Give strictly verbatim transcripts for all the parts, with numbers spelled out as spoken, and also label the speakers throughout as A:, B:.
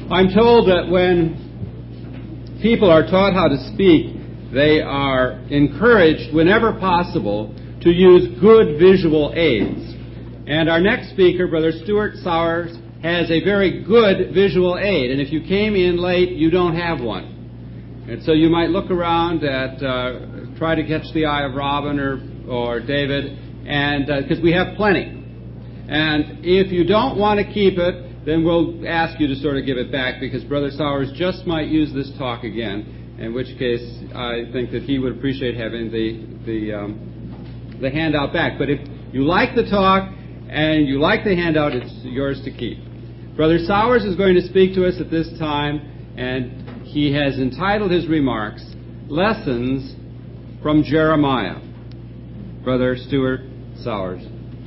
A: I'm told that when people are taught how to speak, they are encouraged, whenever possible, to use good visual aids. And our next speaker, Brother Stuart Sowers, has a very good visual aid. And if you came in late, you don't have one. And so you might look around at, uh, try to catch the eye of Robin or, or David, and because uh, we have plenty. And if you don't want to keep it, then we'll ask you to sort of give it back, because Brother Sowers just might use this talk again, in which case I think that he would appreciate having the the, um, the handout back. But if you like the talk and you like the handout, it's yours to keep. Brother Sowers is going to speak to us at this time, and he has entitled his remarks, Lessons from Jeremiah. Brother Stuart Sowers.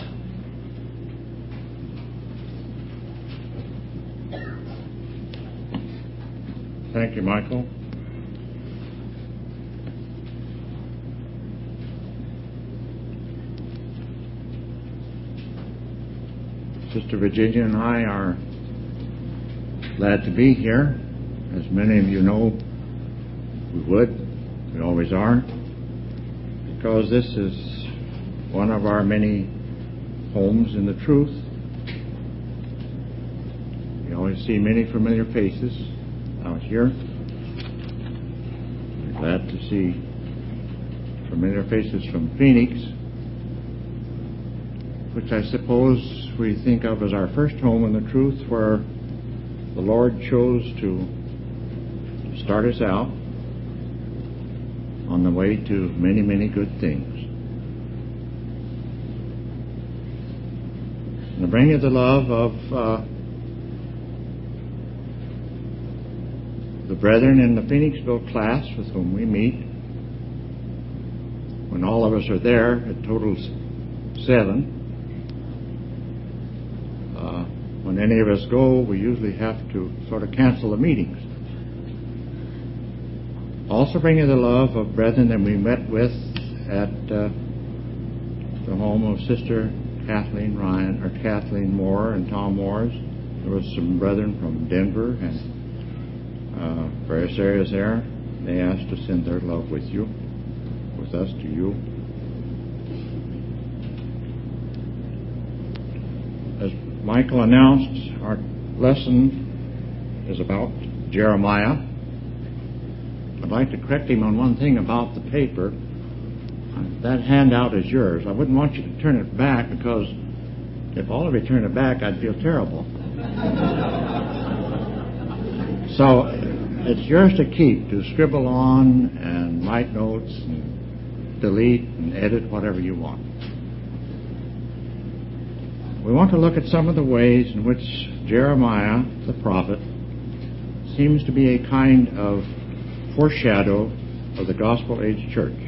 B: Thank you, Michael. Sister Virginia and I are glad to be here. As many of you know, we would, we always are, because this is one of our many homes in the truth. We always see many familiar faces out here. We're glad to see familiar faces from Phoenix, which I suppose we think of as our first home in the truth, where the Lord chose to start us out on the way to many, many good things. And to bring you the love of uh, the brethren in the Phoenixville class with whom we meet. When all of us are there, it totals seven. Uh, when any of us go, we usually have to sort of cancel the meetings. Also bring you the love of brethren that we met with at uh, the home of Sister Kathleen Ryan, or Kathleen Moore and Tom Moore's. There was some brethren from Denver and uh, various areas there. They asked to send their love with you, with us to you. As Michael announced, our lesson is about Jeremiah. I'd like to correct him on one thing about the paper. That handout is yours. I wouldn't want you to turn it back, because if all of you turn it back, I'd feel terrible. So it's yours to keep, to scribble on and write notes and delete and edit whatever you want. We want to look at some of the ways in which Jeremiah, the prophet, seems to be a kind of foreshadow of the Gospel Age Church.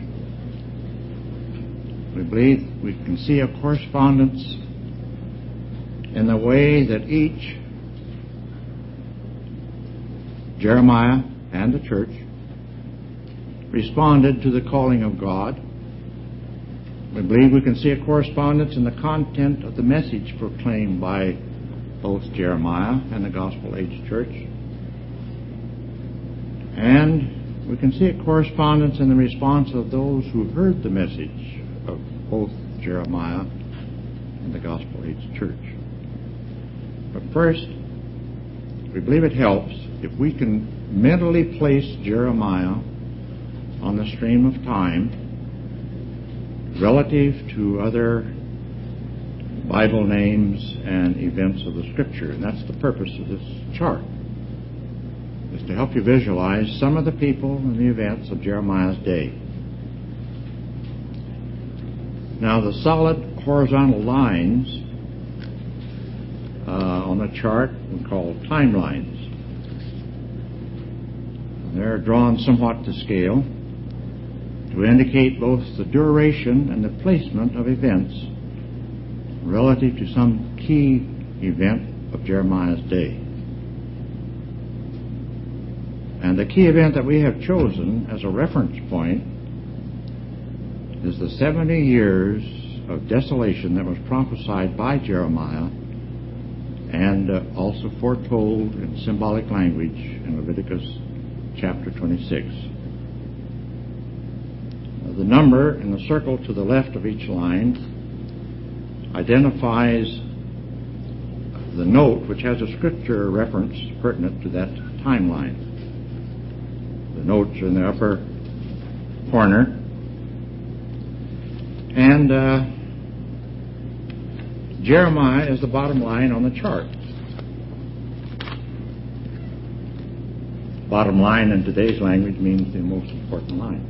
B: We believe we can see a correspondence in the way that each, Jeremiah and the church, responded to the calling of God. We believe we can see a correspondence in the content of the message proclaimed by both Jeremiah and the Gospel Age Church. And we can see a correspondence in the response of those who heard the message of both Jeremiah and the Gospel Age Church. But first, we believe it helps if we can mentally place Jeremiah on the stream of time relative to other Bible names and events of the Scripture. And that's the purpose of this chart, is to help you visualize some of the people and the events of Jeremiah's day. Now, the solid horizontal lines uh, on the chart we call timelines. They're drawn somewhat to scale to indicate both the duration and the placement of events relative to some key event of Jeremiah's day. And the key event that we have chosen as a reference point is the seventy years of desolation that was prophesied by Jeremiah and uh, also foretold in symbolic language in Leviticus chapter twenty-six. Uh, the number in the circle to the left of each line identifies the note which has a scripture reference pertinent to that timeline. The notes are in the upper corner. And uh, Jeremiah is the bottom line on the chart. Bottom line in today's language means the most important line.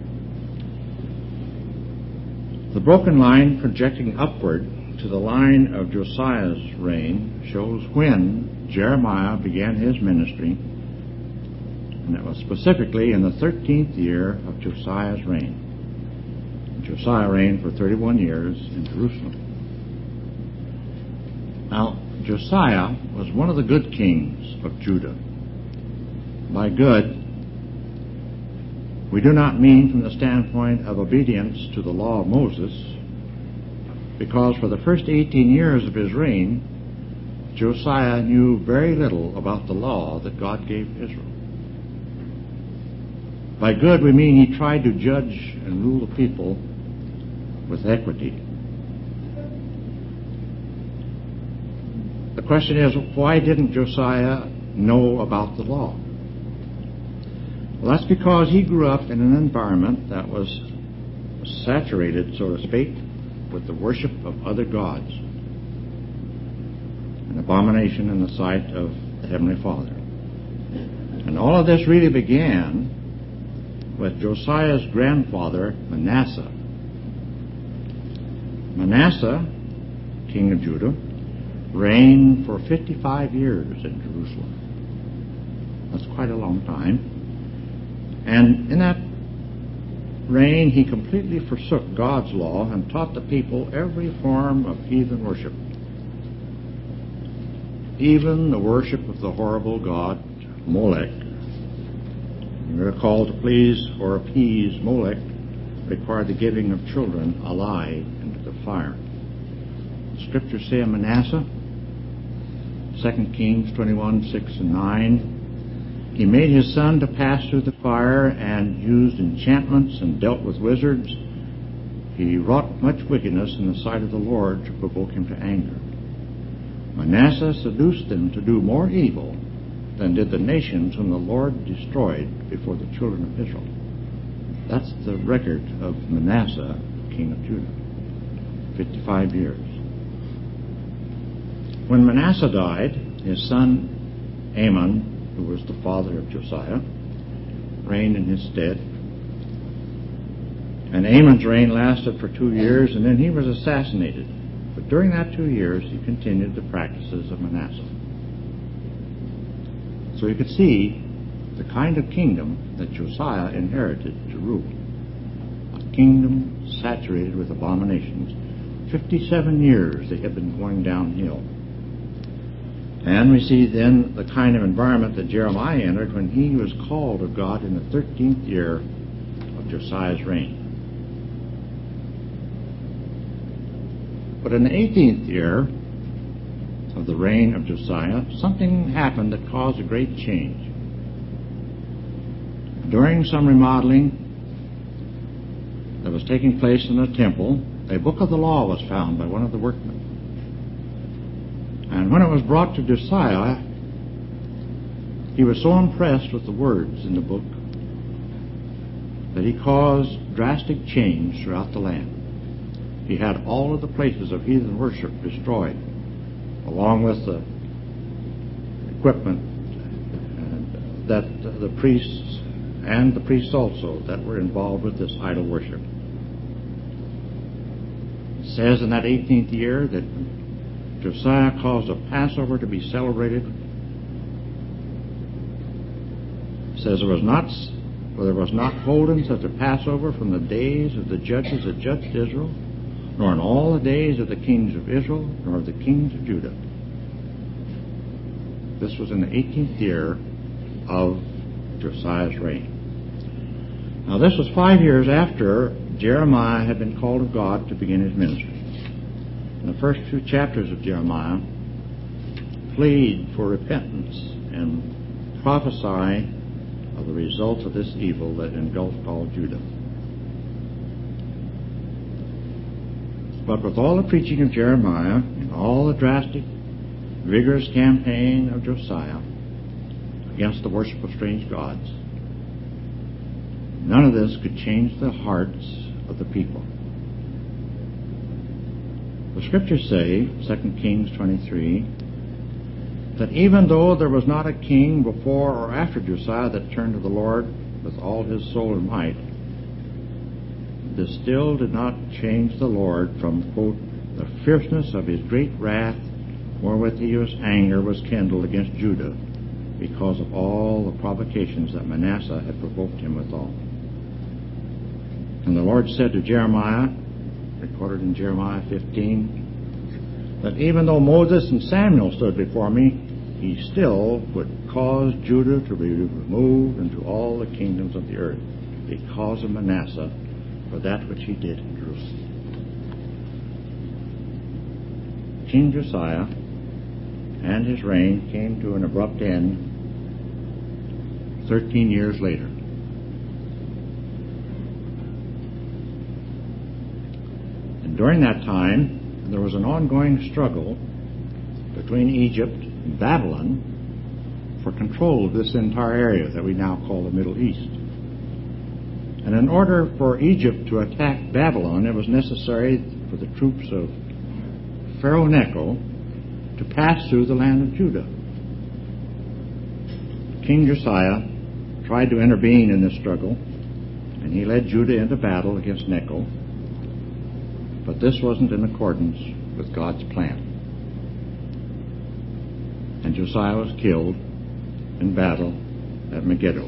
B: The broken line projecting upward to the line of Josiah's reign shows when Jeremiah began his ministry, and that was specifically in the thirteenth year of Josiah's reign. Josiah reigned for thirty-one years in Jerusalem. Now, Josiah was one of the good kings of Judah. By good, we do not mean from the standpoint of obedience to the law of Moses, because for the first eighteen years of his reign, Josiah knew very little about the law that God gave Israel. By good, we mean he tried to judge and rule the people with equity. The question is, why didn't Josiah know about the law? Well, that's because he grew up in an environment that was saturated, so to speak, with the worship of other gods, an abomination in the sight of the Heavenly Father. And all of this really began with Josiah's grandfather, Manasseh. Manasseh, king of Judah, reigned for fifty-five years in Jerusalem. That's quite a long time. And in that reign, he completely forsook God's law and taught the people every form of heathen worship, even the worship of the horrible god Molech. We are called to please or appease Molech required the giving of children alive into the fire. The scriptures say of Manasseh, Second Kings twenty-one, six and nine, he made his son to pass through the fire and used enchantments and dealt with wizards. He wrought much wickedness in the sight of the Lord to provoke him to anger. Manasseh seduced them to do more evil than did the nations whom the Lord destroyed before the children of Israel. That's the record of Manasseh, king of Judah. fifty-five years. When Manasseh died, his son Amon, who was the father of Josiah, reigned in his stead. And Amon's reign lasted for two years, and then he was assassinated. But during that two years, he continued the practices of Manasseh. So you could see the kind of kingdom that Josiah inherited to rule. A kingdom saturated with abominations. fifty-seven years they had been going downhill. And we see then the kind of environment that Jeremiah entered when he was called of God in the thirteenth year of Josiah's reign. But in the eighteenth year of the reign of Josiah, something happened that caused a great change. During some remodeling that was taking place in the temple, a book of the law was found by one of the workmen. And when it was brought to Josiah, he was so impressed with the words in the book that he caused drastic change throughout the land. He had all of the places of heathen worship destroyed, along with the equipment and that the priests and the priests also that were involved with this idol worship. It says in that eighteenth year that Josiah caused a Passover to be celebrated. It says there was not, well, there was not holden such a Passover from the days of the judges that judged Israel, nor in all the days of the kings of Israel, nor of the kings of Judah. This was in the eighteenth year of Josiah's reign. Now this was five years after Jeremiah had been called of God to begin his ministry. In the first two chapters of Jeremiah, plead for repentance and prophesy of the results of this evil that engulfed all Judah. But with all the preaching of Jeremiah and all the drastic, vigorous campaign of Josiah against the worship of strange gods, none of this could change the hearts of the people. The scriptures say, Second Kings twenty-three, that even though there was not a king before or after Josiah that turned to the Lord with all his soul and might, this still did not change the Lord from, quote, the fierceness of his great wrath wherewith his anger was kindled against Judah because of all the provocations that Manasseh had provoked him withal. And the Lord said to Jeremiah, recorded in Jeremiah fifteen, that even though Moses and Samuel stood before me, he still would cause Judah to be removed into all the kingdoms of the earth because of Manasseh for that which he did in Jerusalem. King Josiah and his reign came to an abrupt end thirteen years later. And during that time, there was an ongoing struggle between Egypt and Babylon for control of this entire area that we now call the Middle East. And in order for Egypt to attack Babylon, it was necessary for the troops of Pharaoh Necho to pass through the land of Judah. King Josiah tried to intervene in this struggle, and he led Judah into battle against Necho. But this wasn't in accordance with God's plan. And Josiah was killed in battle at Megiddo.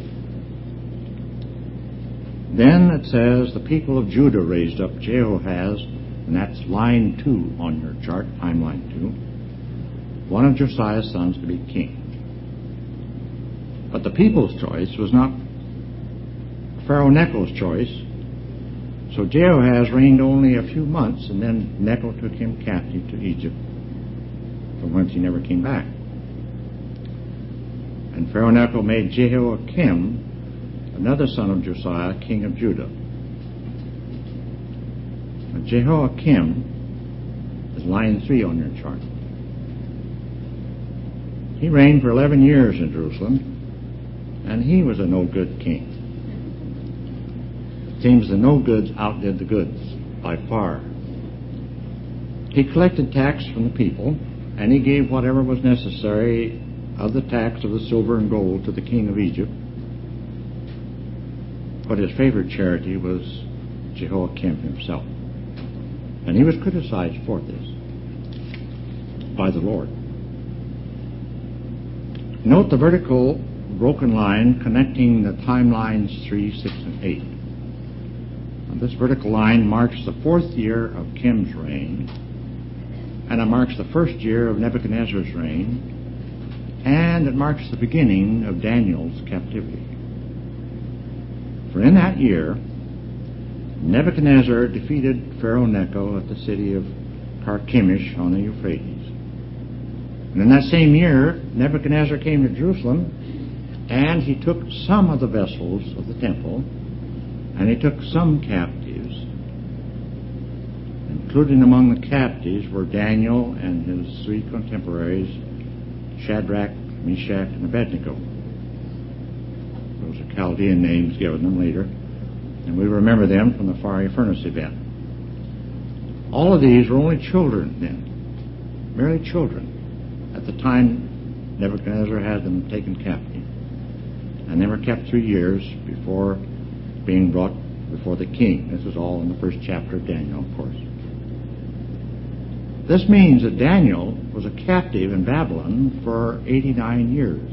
B: Then it says the people of Judah raised up Jehoahaz, and that's line two on your chart, timeline two, one of Josiah's sons to be king. But the people's choice was not Pharaoh Necho's choice. So Jehoahaz reigned only a few months, and then Necho took him captive to Egypt, from whence he never came back. And Pharaoh Necho made Jehoiakim, another son of Josiah, king of Judah. Now, Jehoiakim is line three on your chart. He reigned for eleven years in Jerusalem, and he was a no-good king. It seems the no-goods outdid the goods by far. He collected tax from the people, and he gave whatever was necessary of the tax of the silver and gold to the king of Egypt. But his favorite charity was Jehoiakim himself. And he was criticized for this by the Lord. Note the vertical broken line connecting the timelines three, six, and eight. Now, this vertical line marks the fourth year of Kim's reign, and it marks the first year of Nebuchadnezzar's reign, and it marks the beginning of Daniel's captivity. For in that year, Nebuchadnezzar defeated Pharaoh Necho at the city of Carchemish on the Euphrates. And in that same year, Nebuchadnezzar came to Jerusalem, and he took some of the vessels of the temple, and he took some captives. Including among the captives were Daniel and his three contemporaries, Shadrach, Meshach, and Abednego. Those are Chaldean names given them later, and we remember them from the fiery furnace event. All of these were only children then, merely children, at the time Nebuchadnezzar had them taken captive. And they were kept three years before being brought before the king. This is all in the first chapter of Daniel, of course. This means that Daniel was a captive in Babylon for eighty-nine years.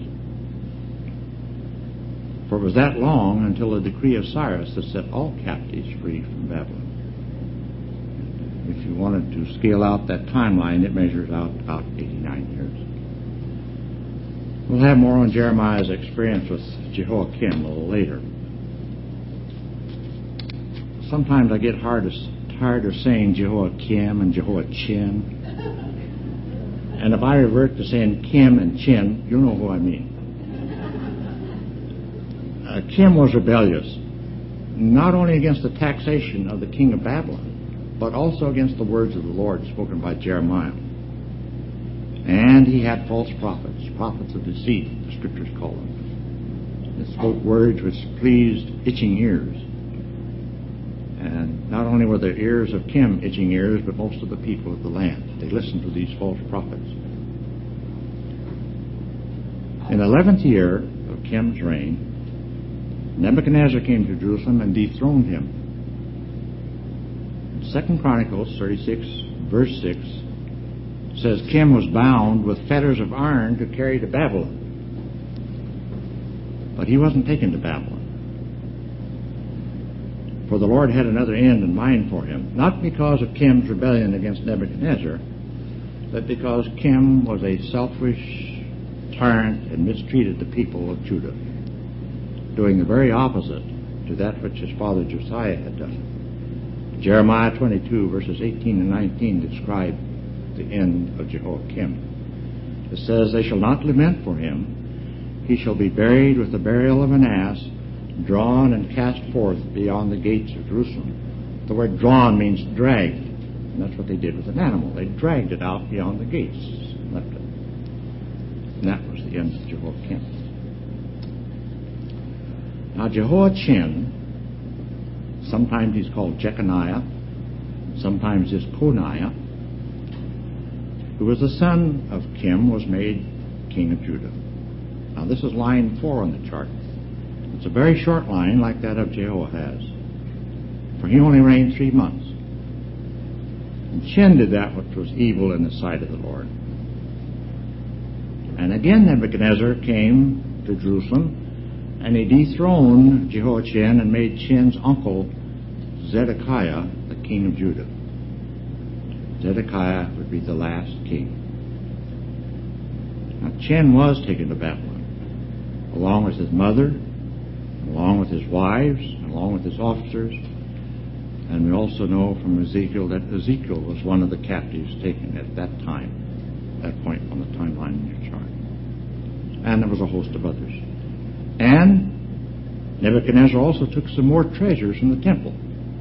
B: For it was that long until the decree of Cyrus that set all captives free from Babylon. If you wanted to scale out that timeline, it measures out about eighty-nine years. We'll have more on Jeremiah's experience with Jehoiakim a little later. Sometimes I get hard to, tired of saying Jehoiakim and Jehoiachin. And if I revert to saying Kim and Chin, you'll know who I mean. Uh, Kim was rebellious, not only against the taxation of the king of Babylon, but also against the words of the Lord spoken by Jeremiah. And he had false prophets, prophets of deceit, the scriptures call them. They spoke words which pleased itching ears. And not only were the ears of Kim itching ears, but most of the people of the land. They listened to these false prophets. In the eleventh year of Kim's reign, Nebuchadnezzar came to Jerusalem and dethroned him. In Second Chronicles thirty-six, verse six, says Kim was bound with fetters of iron to carry to Babylon. But he wasn't taken to Babylon. For the Lord had another end in mind for him, not because of Kim's rebellion against Nebuchadnezzar, but because Kim was a selfish tyrant and mistreated the people of Judah, doing the very opposite to that which his father Josiah had done. Jeremiah twenty-two, verses eighteen and nineteen describe the end of Jehoiakim. It says, "They shall not lament for him. He shall be buried with the burial of an ass, drawn and cast forth beyond the gates of Jerusalem." The word drawn means dragged. And that's what they did with an animal. They dragged it out beyond the gates and left it. And that was the end of Jehoiakim. Now Jehoiachin, sometimes he's called Jeconiah, sometimes he's Coniah, who was the son of Kim, was made king of Judah. Now this is line four on the chart. It's a very short line like that of Jehoahaz, for he only reigned three months. And Chin did that which was evil in the sight of the Lord. And again Nebuchadnezzar came to Jerusalem, and he dethroned Jehoiachin and made Chin's uncle Zedekiah the king of Judah. Zedekiah would be the last king. Now Chin was taken to Babylon, along with his mother, along with his wives, along with his officers. And we also know from Ezekiel that Ezekiel was one of the captives taken at that time, that point on the timeline in your chart. And there was a host of others. And Nebuchadnezzar also took some more treasures from the temple.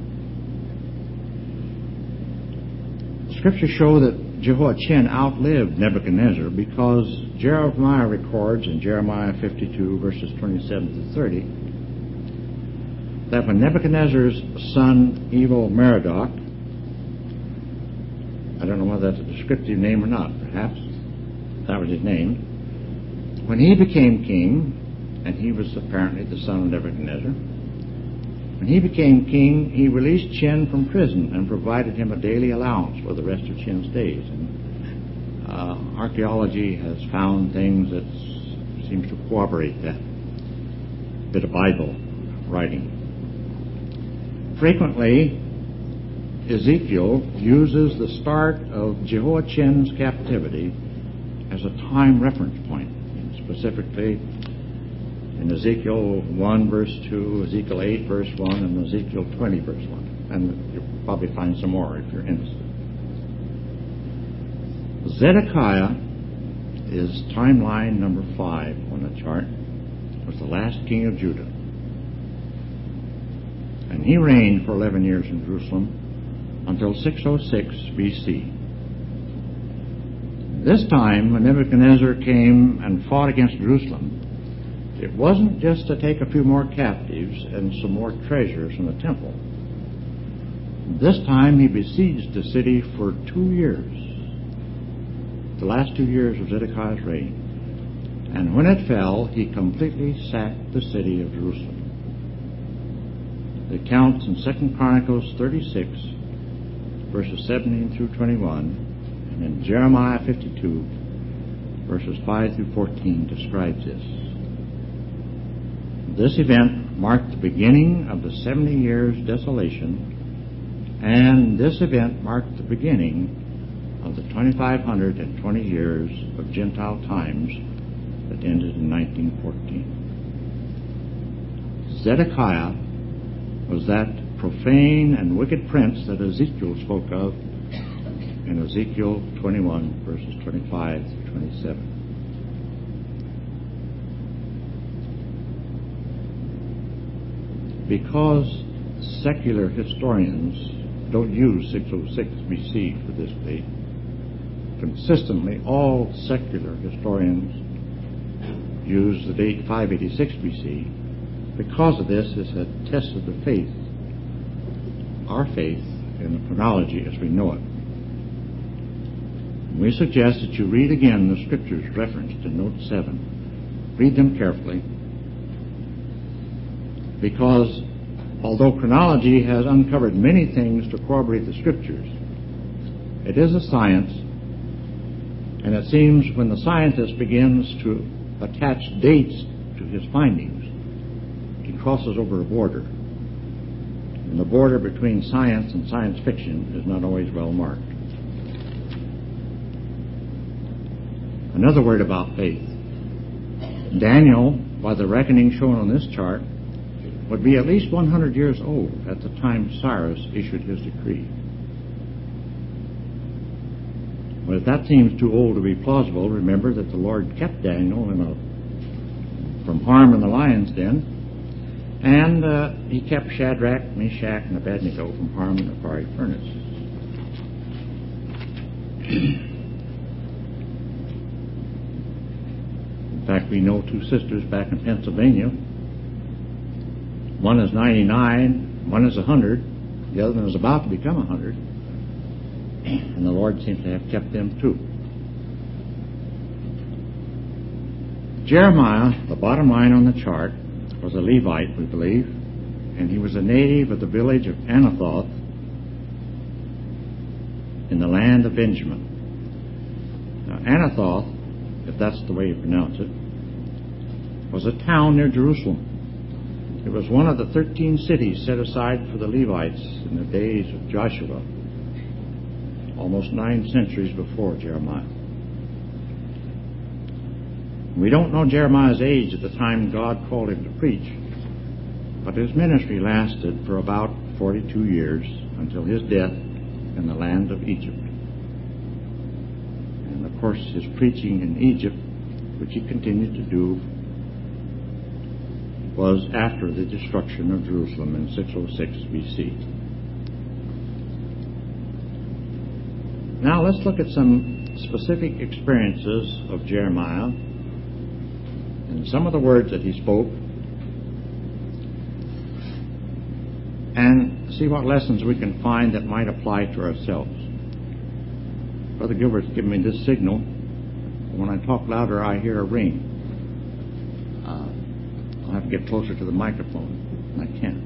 B: The scriptures show that Jehoiachin outlived Nebuchadnezzar because Jeremiah records in Jeremiah fifty-two, verses twenty-seven to thirty, that when Nebuchadnezzar's son, evil Merodach, I don't know whether that's a descriptive name or not, perhaps that was his name, when he became king, and he was apparently the son of Nebuchadnezzar, when he became king, he released Chin from prison and provided him a daily allowance for the rest of Chin's days. And uh, archaeology has found things that seems to corroborate that bit of Bible writing. Frequently, Ezekiel uses the start of Jehoiachin's captivity as a time reference point, specifically in Ezekiel one, verse two, Ezekiel eight, verse one, and Ezekiel twenty, verse one. And you'll probably find some more if you're interested. Zedekiah is timeline number five on the chart, was the last king of Judah. And he reigned for eleven years in Jerusalem until six oh six B C. This time, when Nebuchadnezzar came and fought against Jerusalem, it wasn't just to take a few more captives and some more treasures from the temple. This time he besieged the city for two years, the last two years of Zedekiah's reign. And when it fell, he completely sacked the city of Jerusalem. The accounts in Second Chronicles thirty-six, verses seventeen through twenty-one, and in Jeremiah fifty-two, verses five through fourteen, describes this. This event marked the beginning of the seventy years desolation, and this event marked the beginning of the twenty-five hundred twenty years of Gentile times that ended in nineteen fourteen. Zedekiah was that profane and wicked prince that Ezekiel spoke of in Ezekiel twenty-one, verses twenty-five through twenty-seven. Because secular historians don't use six oh six B C for this date, consistently all secular historians use the date five eighty-six B C. Because of this, it has tested the faith, our faith, in the chronology as we know it. We suggest that you read again the scriptures referenced in Note seven. Read them carefully, because although chronology has uncovered many things to corroborate the scriptures, it is a science, and it seems when the scientist begins to attach dates to his findings, he crosses over a border. And the border between science and science fiction is not always well marked. Another word about faith. Daniel, by the reckoning shown on this chart, would be at least one hundred years old at the time Cyrus issued his decree. Well, if that seems too old to be plausible, remember that the Lord kept Daniel in a, from harm in the lion's den, and uh, he kept Shadrach, Meshach, and Abednego from harm in the fiery furnace. In fact, we know two sisters back in Pennsylvania. One is ninety-nine, one is one hundred, the other one is about to become one hundred, and the Lord seems to have kept them too. Jeremiah, the bottom line on the chart, was a Levite, we believe, and he was a native of the village of Anathoth in the land of Benjamin. Now, Anathoth, if that's the way you pronounce it, was a town near Jerusalem. It was one of the thirteen cities set aside for the Levites in the days of Joshua, almost nine centuries before Jeremiah. We don't know Jeremiah's age at the time God called him to preach, but his ministry lasted for about forty-two years until his death in the land of Egypt. And of course, his preaching in Egypt, which he continued to do, was after the destruction of Jerusalem in six oh six B C. Now let's look at some specific experiences of Jeremiah and some of the words that he spoke, and see what lessons we can find that might apply to ourselves. Brother Gilbert's given me this signal. When I talk louder, I hear a ring. I'll have to get closer to the microphone. I can't.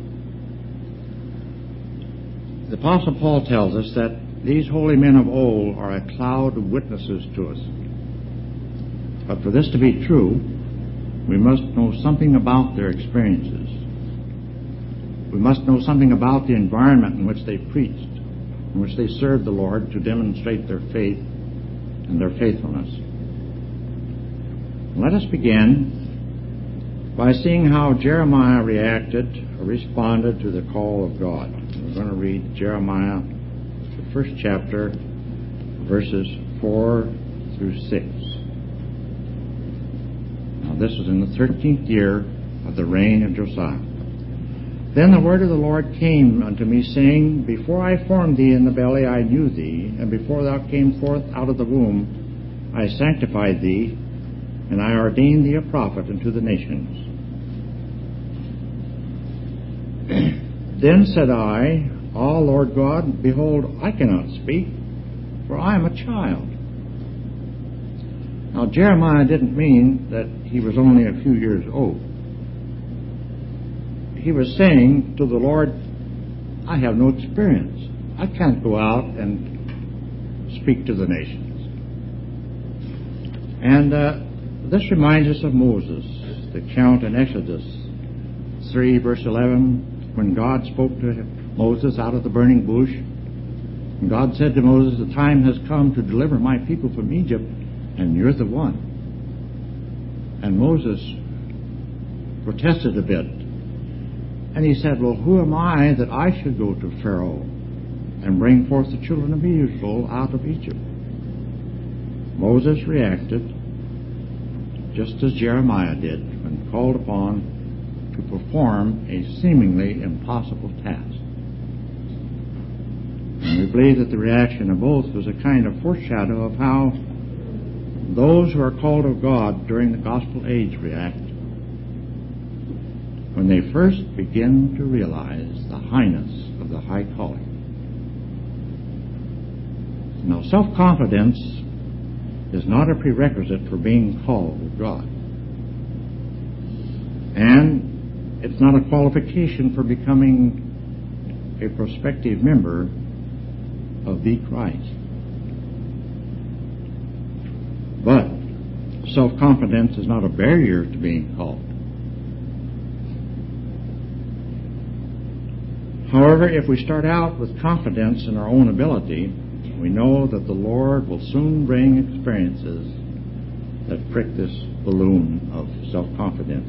B: The Apostle Paul tells us that these holy men of old are a cloud of witnesses to us. But for this to be true, we must know something about their experiences. We must know something about the environment in which they preached, in which they served the Lord to demonstrate their faith and their faithfulness. Let us begin by seeing how Jeremiah reacted or responded to the call of God. We're going to read Jeremiah, the first chapter, verses four through six. Now, this is in the thirteenth year of the reign of Josiah. Then the word of the Lord came unto me, saying, Before I formed thee in the belly I knew thee, and before thou came forth out of the womb I sanctified thee, and I ordained thee a prophet unto the nations. Then said I, Ah, Lord God, behold, I cannot speak, for I am a child. Now, Jeremiah didn't mean that he was only a few years old. He was saying to the Lord, I have no experience. I can't go out and speak to the nations. And uh, this reminds us of Moses, the account in Exodus three, verse eleven, when God spoke to Moses out of the burning bush. And God said to Moses, the time has come to deliver my people from Egypt, and you're the one. And Moses protested a bit. And he said, well, who am I that I should go to Pharaoh and bring forth the children of Israel out of Egypt. Moses reacted just as Jeremiah did when called upon to perform a seemingly impossible task. And we believe that the reaction of both was a kind of foreshadow of how those who are called of God during the gospel age react when they first begin to realize the highness of the high calling. Now, self-confidence is not a prerequisite for being called of God. And it's not a qualification for becoming a prospective member of the Christ. But self-confidence is not a barrier to being called. However, if we start out with confidence in our own ability, we know that the Lord will soon bring experiences that prick this balloon of self-confidence.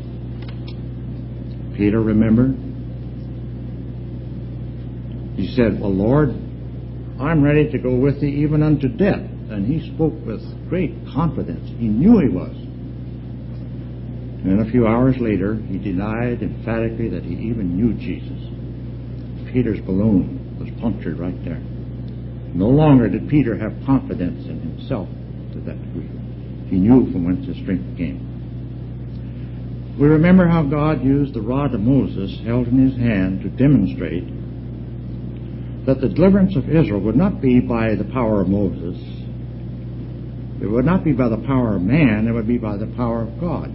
B: Peter, remember? He said, "Well, Lord, I'm ready to go with thee even unto death." And he spoke with great confidence. He knew he was. And a few hours later, he denied emphatically that he even knew Jesus. Peter's balloon was punctured right there. No longer did Peter have confidence in himself to that degree. He knew from whence his strength came. We remember how God used the rod of Moses held in his hand to demonstrate that the deliverance of Israel would not be by the power of Moses. It would not be by the power of man. It would be by the power of God.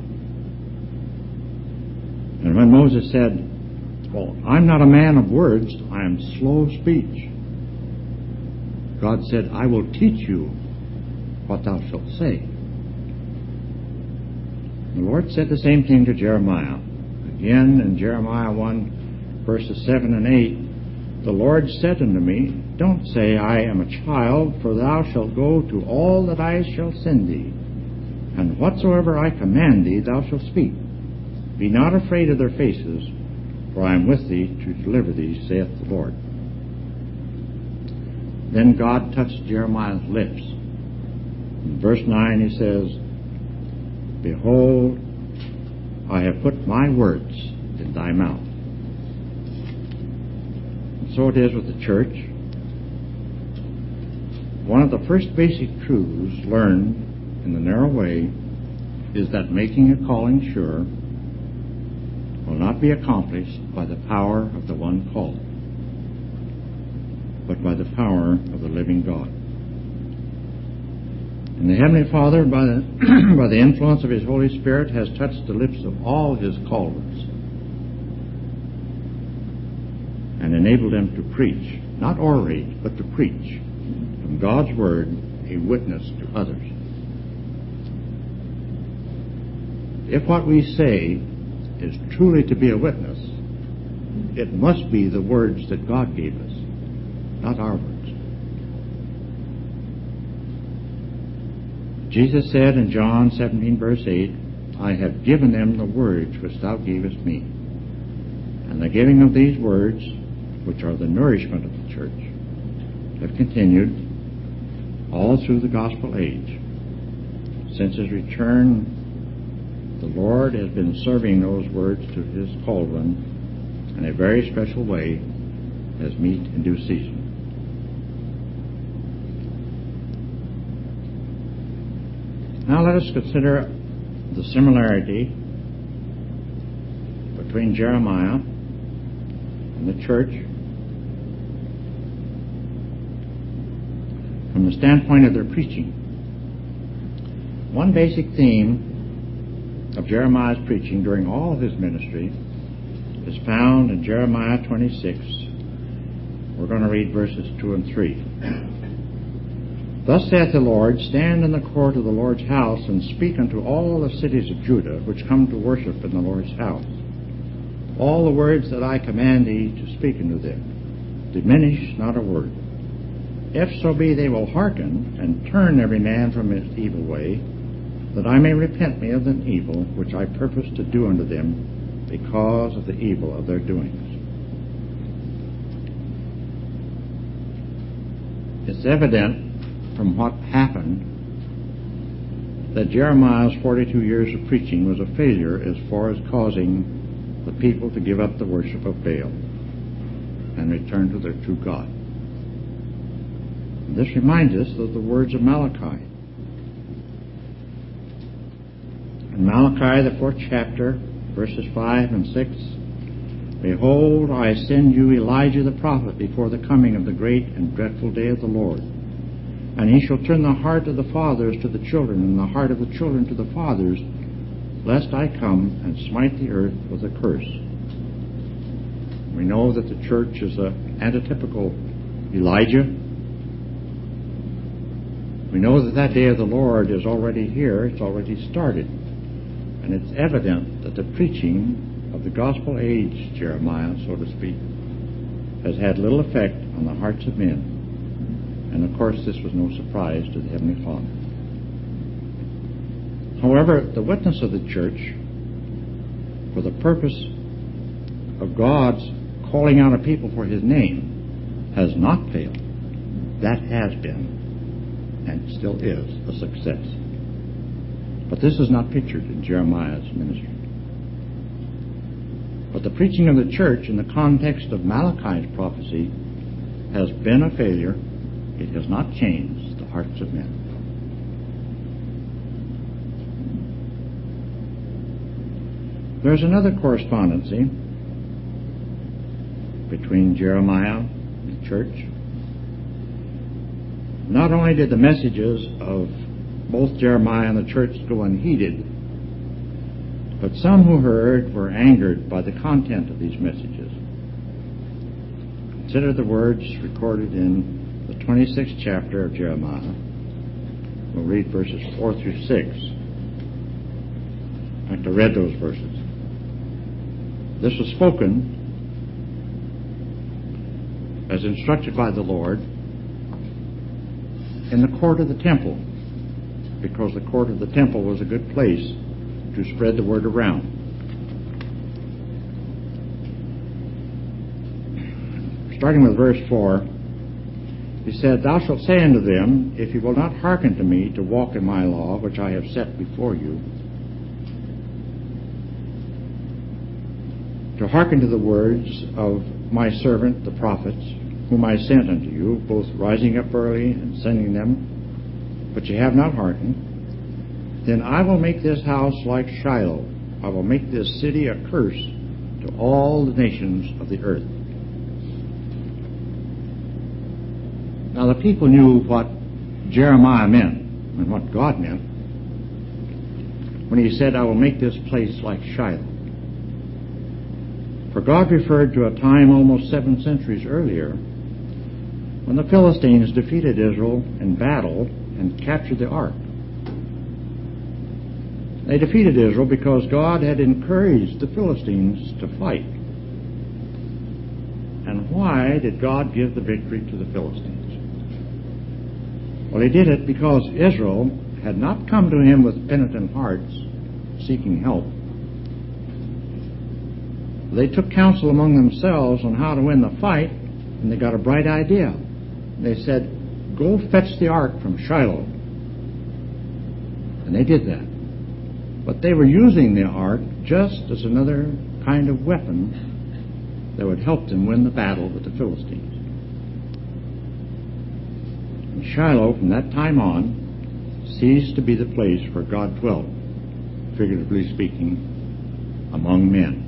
B: And when Moses said, "Well, I'm not a man of words, I am slow of speech," God said, "I will teach you what thou shalt say." The Lord said the same thing to Jeremiah. Again, in Jeremiah one, verses seven and eight, the Lord said unto me, "Don't say, I am a child, for thou shalt go to all that I shall send thee, and whatsoever I command thee thou shalt speak. Be not afraid of their faces, for I am with thee to deliver thee, saith the Lord." Then God touched Jeremiah's lips. In verse nine he says, "Behold, I have put my words in thy mouth." And so it is with the church. One of the first basic truths learned in the narrow way is that making a calling sure will not be accomplished by the power of the one called, but by the power of the living God. And the Heavenly Father, by the, by the influence of His Holy Spirit, has touched the lips of all His called ones and enabled them to preach, not orate, but to preach from God's Word, a witness to others. If what we say is truly to be a witness, it must be the words that God gave us, not our words. Jesus said in John seventeen, verse eight, "I have given them the words which thou gavest me." And the giving of these words, which are the nourishment of the church, have continued all through the gospel age. Since His return, the Lord has been serving those words to His called one in a very special way as meet in due season. Now let us consider the similarity between Jeremiah and the church from the standpoint of their preaching. One basic theme of Jeremiah's preaching during all of his ministry is found in Jeremiah twenty-six. We're going to read verses two and three. "Thus saith the Lord, stand in the court of the Lord's house, and speak unto all the cities of Judah, which come to worship in the Lord's house, all the words that I command thee to speak unto them. Diminish not a word. If so be they will hearken, and turn every man from his evil way, that I may repent me of the evil which I purpose to do unto them, because of the evil of their doings." it's evident from what happened that Jeremiah's forty-two years of preaching was a failure as far as causing the people to give up the worship of Baal and return to their true God. And this reminds us of the words of Malachi. In Malachi, the fourth chapter, verses five and six, "Behold, I send you Elijah the prophet before the coming of the great and dreadful day of the Lord. And he shall turn the heart of the fathers to the children, and the heart of the children to the fathers, lest I come and smite the earth with a curse." We know that the church is an antitypical Elijah. We know that that day of the Lord is already here. It's already started. And it's evident that the preaching of the gospel age, Jeremiah, so to speak, has had little effect on the hearts of men. And of course, this was no surprise to the Heavenly Father. However, the witness of the church, for the purpose of God's calling out a people for His name, has not failed. That has been, and still is, a success. But this is not pictured in Jeremiah's ministry. But the preaching of the church in the context of Malachi's prophecy has been a failure. It has not changed the hearts of men. There's another correspondency between Jeremiah and the church. Not only did the messages of both Jeremiah and the church go unheeded, but some who heard were angered by the content of these messages. Consider the words recorded in the twenty-sixth chapter of Jeremiah. We'll read verses four through six. In fact, I read those verses. This was spoken as instructed by the Lord in the court of the temple, because the court of the temple was a good place to spread the word around. Starting with verse four, he said, "Thou shalt say unto them, if ye will not hearken to me to walk in my law, which I have set before you, to hearken to the words of my servant the prophets, whom I sent unto you, both rising up early and sending them, but ye have not hearkened, then I will make this house like Shiloh. I will make this city a curse to all the nations of the earth." Now the people knew what Jeremiah meant and what God meant when he said, "I will make this place like Shiloh." For God referred to a time almost seven centuries earlier when the Philistines defeated Israel in battle and captured the ark. They defeated Israel because God had encouraged the Philistines to fight. And why did God give the victory to the Philistines? Well, He did it because Israel had not come to Him with penitent hearts, seeking help. They took counsel among themselves on how to win the fight, and they got a bright idea. They said, "Go fetch the ark from Shiloh." And they did that. But they were using the ark just as another kind of weapon that would help them win the battle with the Philistines. And Shiloh, from that time on, ceased to be the place where God dwelt, figuratively speaking, among men.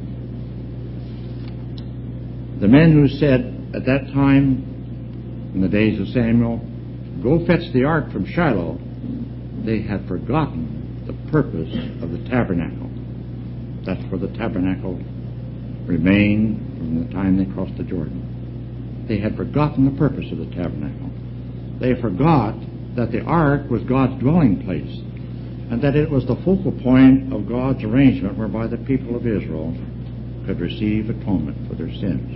B: The men who said at that time, in the days of Samuel, "Go fetch the ark from Shiloh," they had forgotten the purpose of the tabernacle. That's where the tabernacle remained from the time they crossed the Jordan. They had forgotten the purpose of the tabernacle. They forgot that the ark was God's dwelling place, and that it was the focal point of God's arrangement whereby the people of Israel could receive atonement for their sins.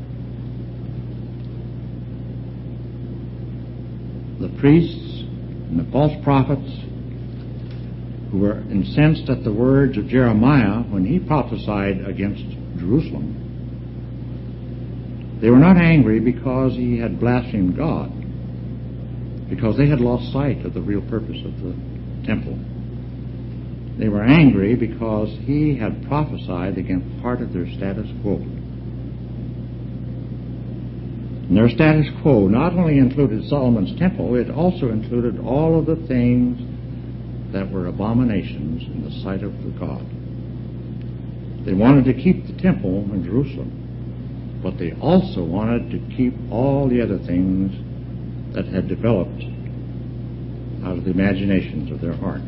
B: The priests and the false prophets who were incensed at the words of Jeremiah when he prophesied against Jerusalem, they were not angry because he had blasphemed God. because they had lost sight of the real purpose of the temple. They were angry because he had prophesied against part of their status quo. And their status quo not only included Solomon's temple, it also included all of the things that were abominations in the sight of the God. They wanted to keep the temple in Jerusalem, but they also wanted to keep all the other things that had developed out of the imaginations of their heart.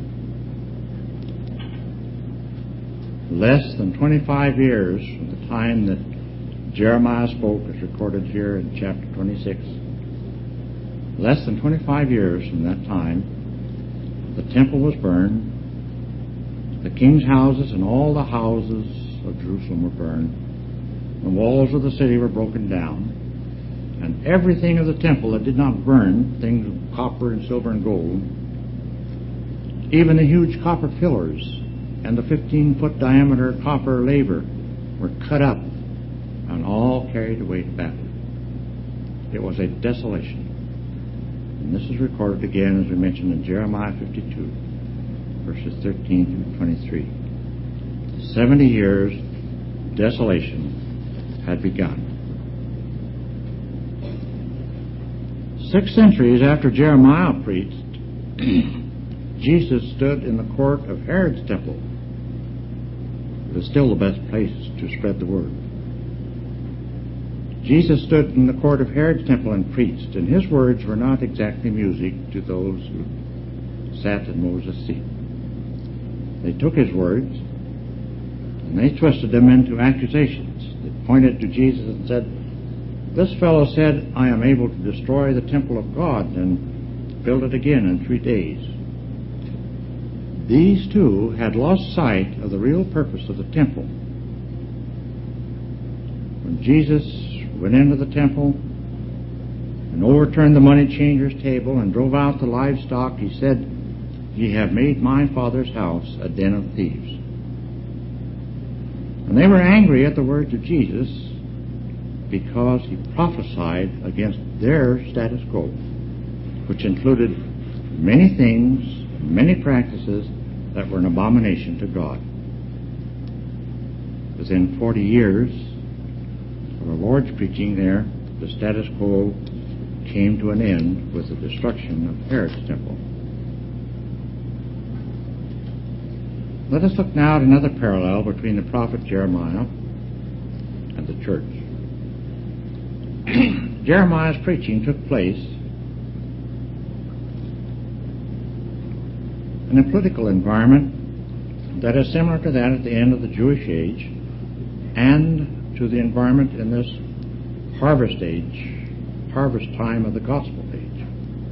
B: Less than twenty-five years from the time that Jeremiah spoke, as recorded here in chapter twenty-six, less than twenty-five years from that time, the temple was burned, the king's houses and all the houses of Jerusalem were burned, the walls of the city were broken down, and everything of the temple that did not burn, things of copper and silver and gold, even the huge copper pillars and the fifteen-foot diameter copper laver were cut up and all carried away to Babylon. It was a desolation. And this is recorded again, as we mentioned, in Jeremiah fifty-two, verses thirteen through twenty-three. Seventy years desolation had begun. Six centuries after Jeremiah preached, Jesus stood in the court of Herod's temple. It was still the best place to spread the word. Jesus stood in the court of Herod's temple and preached, and his words were not exactly music to those who sat in Moses' seat. They took his words and they twisted them into accusations. They pointed to Jesus and said, "This fellow said, I am able to destroy the temple of God and build it again in three days." These two had lost sight of the real purpose of the temple. When Jesus went into the temple and overturned the money changer's table and drove out the livestock, he said, "Ye have made my Father's house a den of thieves." And they were angry at the words of Jesus because he prophesied against their status quo, which included many things, many practices that were an abomination to God. Within forty years of our Lord's preaching there, the status quo came to an end with the destruction of Herod's temple. Let us look now at another parallel between the prophet Jeremiah and the church. Jeremiah's preaching took place in a political environment that is similar to that at the end of the Jewish age and to the environment in this harvest age, harvest time of the gospel age.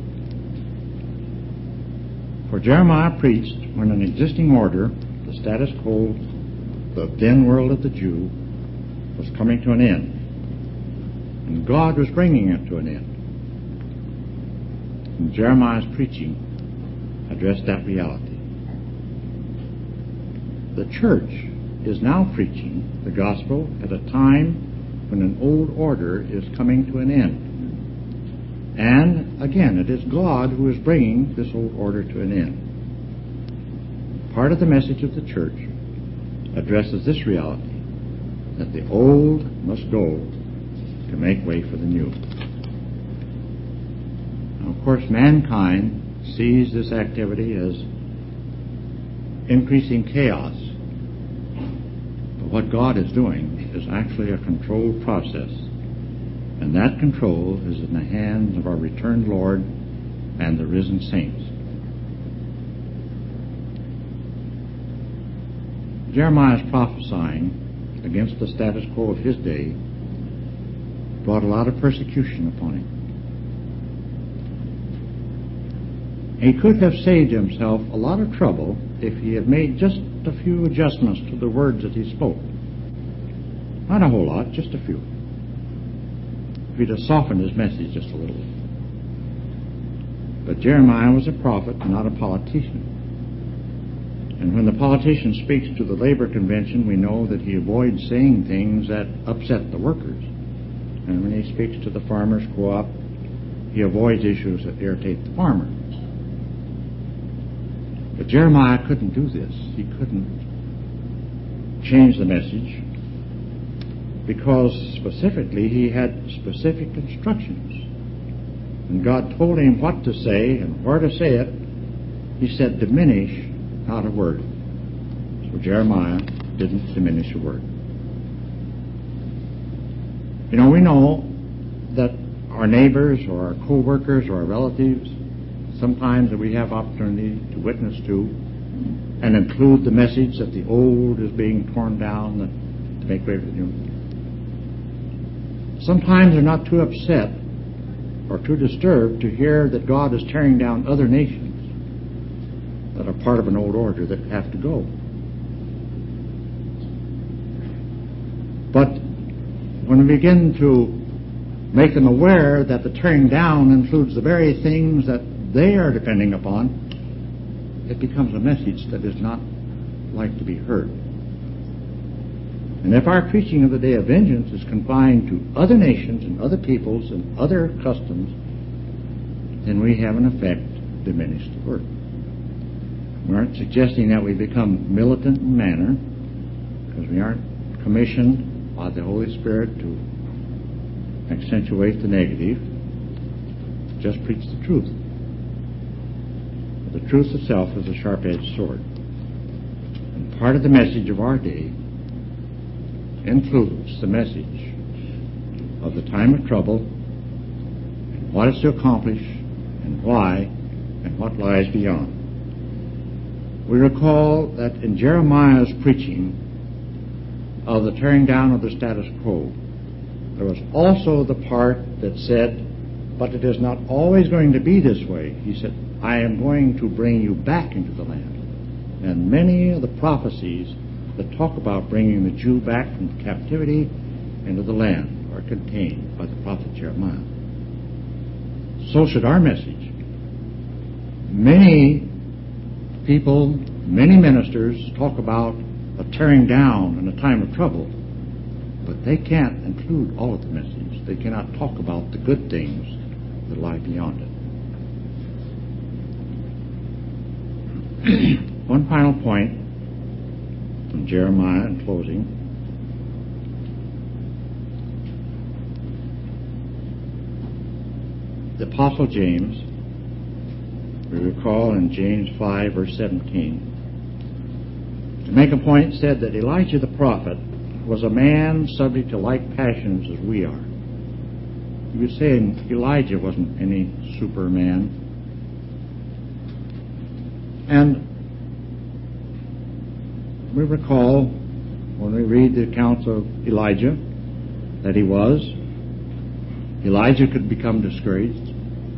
B: For Jeremiah preached when an existing order, the status quo, the then world of the Jew, was coming to an end. And God was bringing it to an end. And Jeremiah's preaching addressed that reality. The church is now preaching the gospel at a time when an old order is coming to an end. And again, it is God who is bringing this old order to an end. Part of the message of the church addresses this reality, that the old must go to make way for the new. Now, of course, mankind sees this activity as increasing chaos. But what God is doing is actually a controlled process. And that control is in the hands of our returned Lord and the risen saints. Jeremiah's prophesying against the status quo of his day brought a lot of persecution upon him. He could have saved himself a lot of trouble if he had made just a few adjustments to the words that he spoke. Not a whole lot, just a few. If he'd have softened his message just a little. But Jeremiah was a prophet, not a politician. And when the politician speaks to the labor convention, we know that he avoids saying things that upset the workers. And when he speaks to the farmers co-op, he avoids issues that irritate the farmer. But Jeremiah couldn't do this. He couldn't change the message because specifically he had specific instructions. And God told him what to say and where to say it. He said, diminish not a word. So Jeremiah didn't diminish a word. You know, we know that our neighbors or our co-workers or our relatives, sometimes that we have opportunity to witness to and include the message that the old is being torn down to make way for the new. Sometimes they're not too upset or too disturbed to hear that God is tearing down other nations that are part of an old order that have to go. But when we begin to make them aware that the tearing down includes the very things that they are depending upon, it becomes a message that is not like to be heard. And if our preaching of the day of vengeance is confined to other nations and other peoples and other customs, then we have in effect diminished the word. We aren't suggesting that we become militant in manner, because we aren't commissioned by the Holy Spirit to accentuate the negative. Just preach the truth. But the truth itself is a sharp-edged sword. And part of the message of our day includes the message of the time of trouble and what it's to accomplish and why and what lies beyond. We recall that in Jeremiah's preaching of the tearing down of the status quo, there was also the part that said, but it is not always going to be this way. He said, I am going to bring you back into the land. And many of the prophecies that talk about bringing the Jew back from captivity into the land are contained by the prophet Jeremiah. So should our message. Many people, many ministers talk about a tearing down and a time of trouble, but they can't include all of the message. They cannot talk about the good things that lie beyond it. One final point from Jeremiah in closing. The Apostle James, we recall in James five, verse seventeen, to make a point, said that Elijah the prophet was a man subject to like passions as we are. He was saying Elijah wasn't any superman. And we recall when we read the accounts of Elijah that he was. Elijah could become discouraged,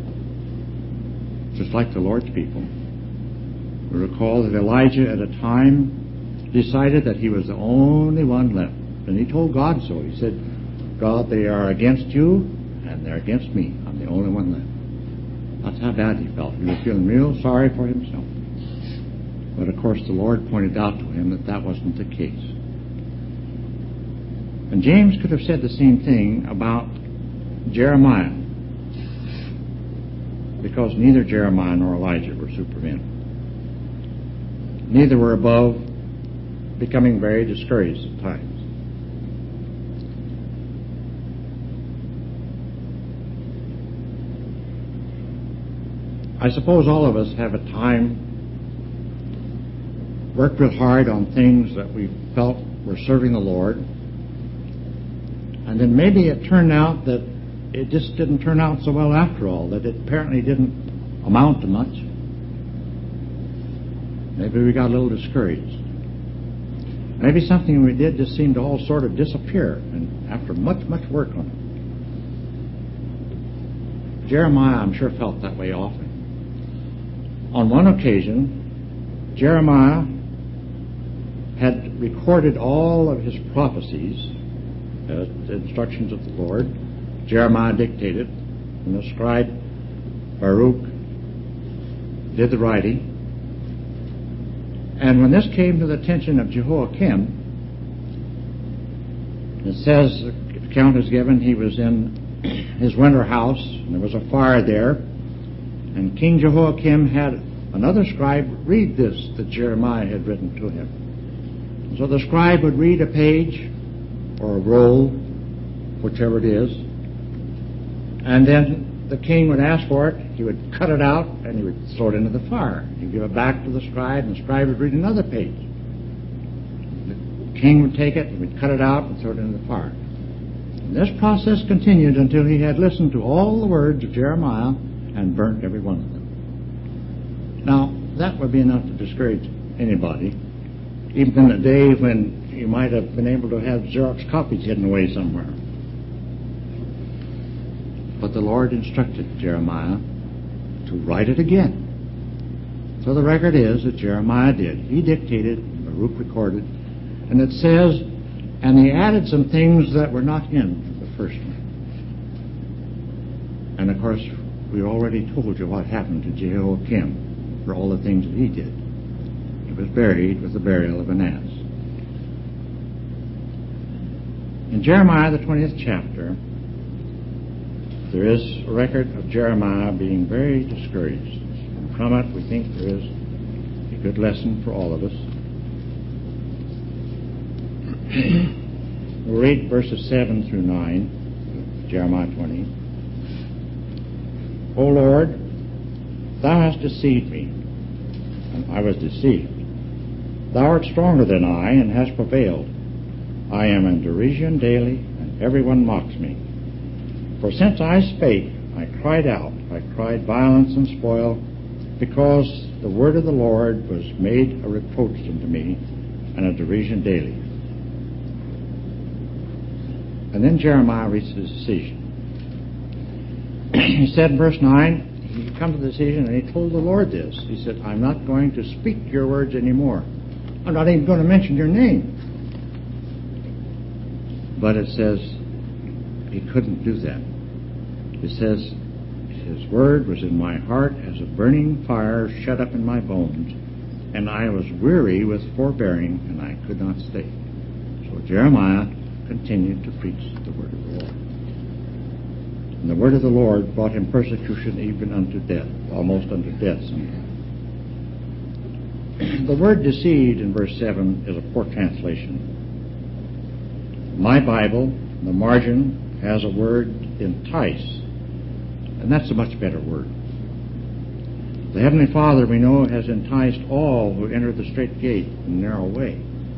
B: just like the Lord's people. We recall that Elijah at a time decided that he was the only one left. And he told God so. He said, God, they are against you and they're against me. I'm the only one left. That's how bad he felt. He was feeling real sorry for himself. But of course the Lord pointed out to him that that wasn't the case. And James could have said the same thing about Jeremiah, because neither Jeremiah nor Elijah were supermen. Neither were above becoming very discouraged at times. I suppose all of us have at time worked real hard on things that we felt were serving the Lord, and then maybe it turned out that it just didn't turn out so well after all, that it apparently didn't amount to much. Maybe we got a little discouraged. Maybe something we did just seemed to all sort of disappear, and after much, much work on it. Jeremiah, I'm sure, felt that way often. On one occasion, Jeremiah had recorded all of his prophecies as the instructions of the Lord. Jeremiah dictated, and the scribe Baruch did the writing. And when this came to the attention of Jehoiakim, it says, the account is given, he was in his winter house, and there was a fire there. And King Jehoiakim had another scribe read this that Jeremiah had written to him. So the scribe would read a page or a roll, whichever it is, and then the king would ask for it. He would cut it out and he would throw it into the fire. He'd give it back to the scribe, and the scribe would read another page. The king would take it, he would cut it out and throw it into the fire. And this process continued until he had listened to all the words of Jeremiah and burnt every one of them. Now, that would be enough to discourage anybody, even in a day when you might have been able to have Xerox copies hidden away somewhere. But the Lord instructed Jeremiah to write it again. So the record is that Jeremiah did. He dictated, Baruch recorded, and it says, and he added some things that were not in the first one. And of course, we already told you what happened to Jehoiakim for all the things that he did. He was buried with the burial of an ass. In Jeremiah, the twentieth chapter, there is a record of Jeremiah being very discouraged. And from it, we think there is a good lesson for all of us. We'll read verses seven through nine, Jeremiah twenty. O Lord, thou hast deceived me, and I was deceived. Thou art stronger than I, and hast prevailed. I am in derision daily, and everyone mocks me. For since I spake, I cried out, I cried violence and spoil, because the word of the Lord was made a reproach unto me, and a derision daily. And then Jeremiah reached his decision. He said in verse nine, he come to the decision, and he told the Lord this. He said, I'm not going to speak your words anymore. I'm not even going to mention your name. But it says he couldn't do that. It says his word was in my heart as a burning fire shut up in my bones, and I was weary with forbearing, and I could not stay. So Jeremiah continued to preach the word of the Lord. And the word of the Lord brought him persecution even unto death, almost unto death sometimes. The word deceived in verse seven is a poor translation. My Bible, the margin, has a word entice, and that's a much better word. The Heavenly Father, we know, has enticed all who enter the straight gate and narrow way.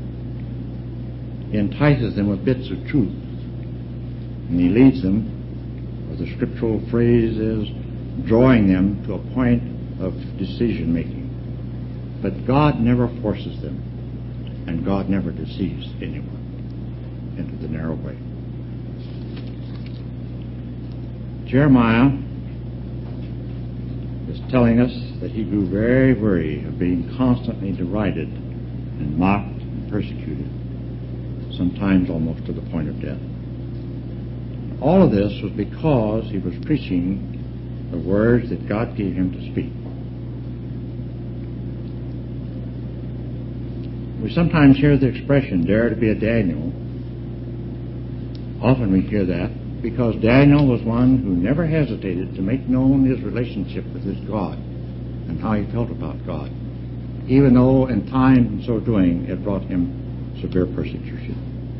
B: He entices them with bits of truth, and he leads them, or the scriptural phrase is, drawing them to a point of decision making. But God never forces them, and God never deceives anyone into the narrow way. Jeremiah is telling us that he grew very weary of being constantly derided and mocked and persecuted, sometimes almost to the point of death. All of this was because he was preaching the words that God gave him to speak. We sometimes hear the expression, dare to be a Daniel. Often we hear that because Daniel was one who never hesitated to make known his relationship with his God and how he felt about God, even though in time in so doing it brought him severe persecution.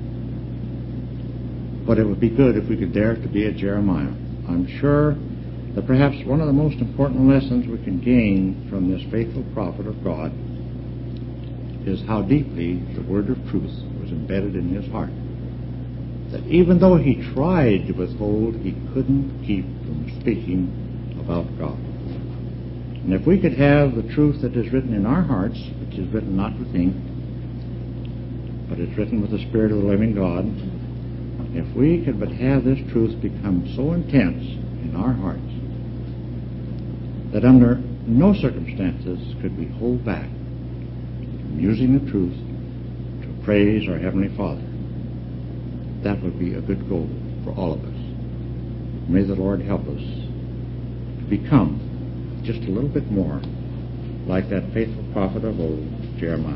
B: But it would be good if we could dare to be a Jeremiah. I'm sure that perhaps one of the most important lessons we can gain from this faithful prophet of God is how deeply the word of truth was embedded in his heart. That even though he tried to withhold, he couldn't keep from speaking about God. And if we could have the truth that is written in our hearts, which is written not with ink, but is written with the Spirit of the living God, if we could but have this truth become so intense in our hearts that under no circumstances could we hold back from using the truth to praise our Heavenly Father, that would be a good goal for all of us. May the Lord help us to become just a little bit more like that faithful prophet of old, Jeremiah.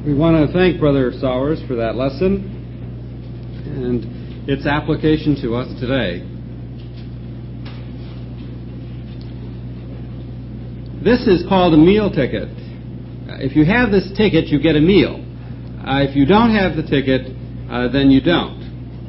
A: We want to thank Brother Sowers for that lesson and its application to us today. This is called a meal ticket. If you have this ticket, you get a meal. Uh, if you don't have the ticket, uh, then you don't.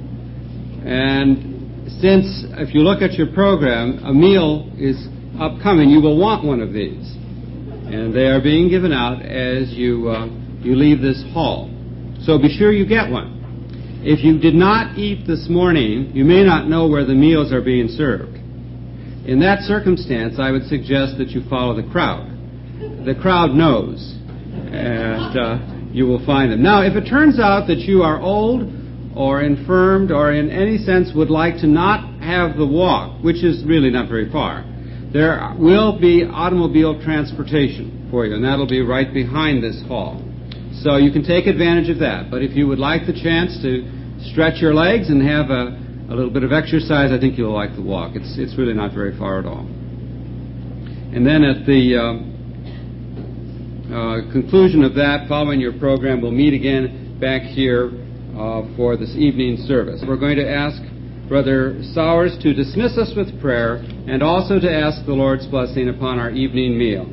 A: And since, if you look at your program, a meal is upcoming, you will want one of these. And they are being given out as you uh, you leave this hall. So be sure you get one. If you did not eat this morning, you may not know where the meals are being served. In that circumstance, I would suggest that you follow the crowd. The crowd knows, and uh, you will find them. Now, if it turns out that you are old or infirmed or in any sense would like to not have the walk, which is really not very far, there will be automobile transportation for you, and that'll be right behind this hall. So you can take advantage of that. But if you would like the chance to stretch your legs and have a, a little bit of exercise, I think you'll like the walk. It's it's really not very far at all. And then at the uh, uh, conclusion of that, following your program, we'll meet again back here uh, for this evening service. We're going to ask Brother Sowers to dismiss us with prayer and also to ask the Lord's blessing upon our evening meal.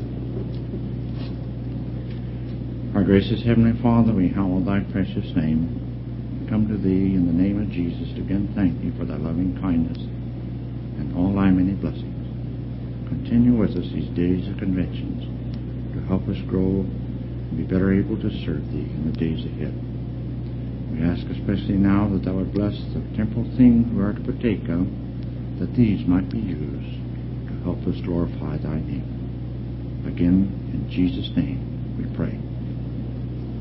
B: Our gracious Heavenly Father, we hallow thy precious name. We come to thee in the name of Jesus to again thank thee for thy loving kindness and all thy many blessings. Continue with us these days of conventions to help us grow and be better able to serve thee in the days ahead. We ask especially now that thou would bless the temporal things we are to partake of, that these might be used to help us glorify thy name. Again, in Jesus' name we pray.